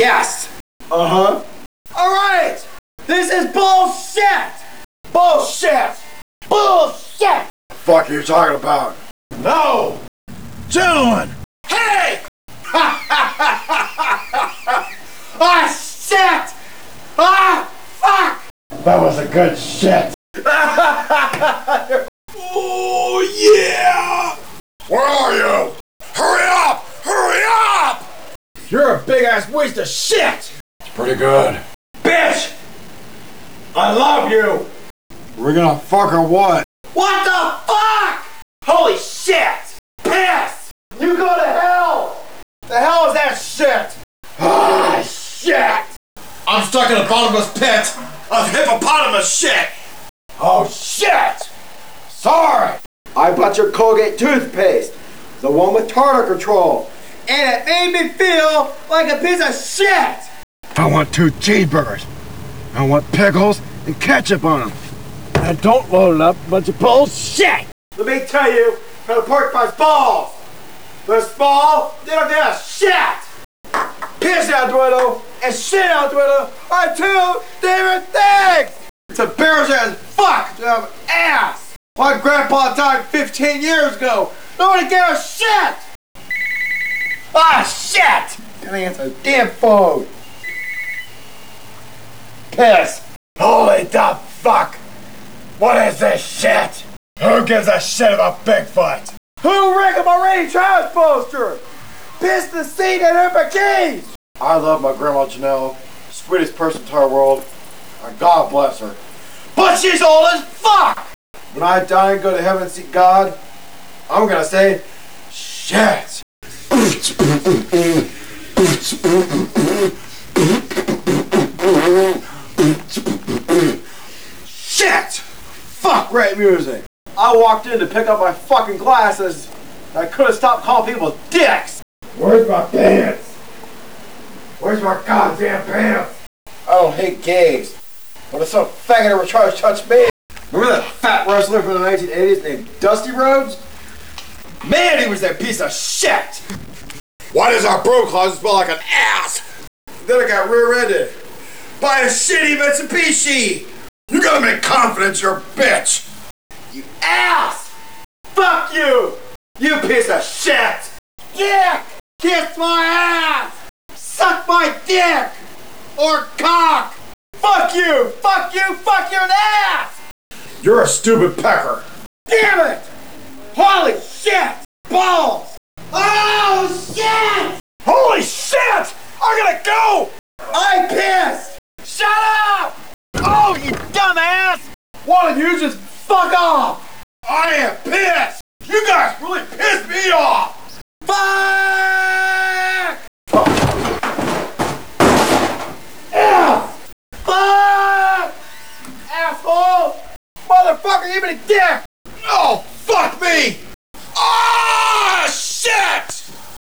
Yes. Uh-huh. Alright! This is bullshit! Bullshit! Bullshit! Fuck are you talking about? No! Gentlemen! Hey! Ah, shit! Ah, fuck! That was a good shit. Oh, yeah! Where are you? Hurry up! Hurry up! You're a big ass waste of shit! It's pretty good. Bitch! I love you! We're gonna fuck or what? What the fuck? Holy shit! Piss! You go to hell! The hell is that shit? Ah, shit! I'm stuck in a bottomless pit of hippopotamus shit! Oh, shit! Sorry! I bought your Colgate toothpaste, the one with tartar control, and it made me feel like a piece of shit! I want 2 cheeseburgers. I want pickles and ketchup on them. And don't load it up a bunch of bullshit! Let me tell you how to pork my balls! They're small, they don't get a shit! Piss out Dueto and shit out Dueto are 2 different things! It's embarrassing as fuck to have an ass! My grandpa died 15 years ago! Nobody gave a shit! Ah, shit! Gotta answer the damn phone! Piss! Holy the fuck! What is this shit? Who gives a shit about Bigfoot? Who rigged my rain trash poster? Piss the seat in her bikinis! I love my grandma Janelle, sweetest person in the entire world, and God bless her. But she's old as fuck! When I die and go to heaven and see God, I'm gonna say, shit! Shit! Fuck great music! I walked in to pick up my fucking glasses, and I couldn't stop calling people dicks! Where's my pants? Where's my goddamn pants? I don't hate gays, but if some faggot ever tries to touch me... Remember that fat wrestler from the 1980s named Dusty Rhodes? Man, he was that piece of shit! Why does our broom closet smell like an ass? Then I got rear-ended by a shitty Mitsubishi! You gotta make confidence your bitch! You ass! Fuck you! You piece of shit! Yeah! Kiss my ass! Suck my dick! Or cock! Fuck you! Fuck you! Fuck your ass! You're a stupid pecker! Damn it! Holy shit! Balls! Oh shit! Holy shit! I gotta go! I pissed! Shut up! Oh, you dumbass! Why don't you just fuck off? I am pissed! You guys really pissed me off! Fuck! Fuck! Fuck! Asshole! Motherfucker, you been a dick!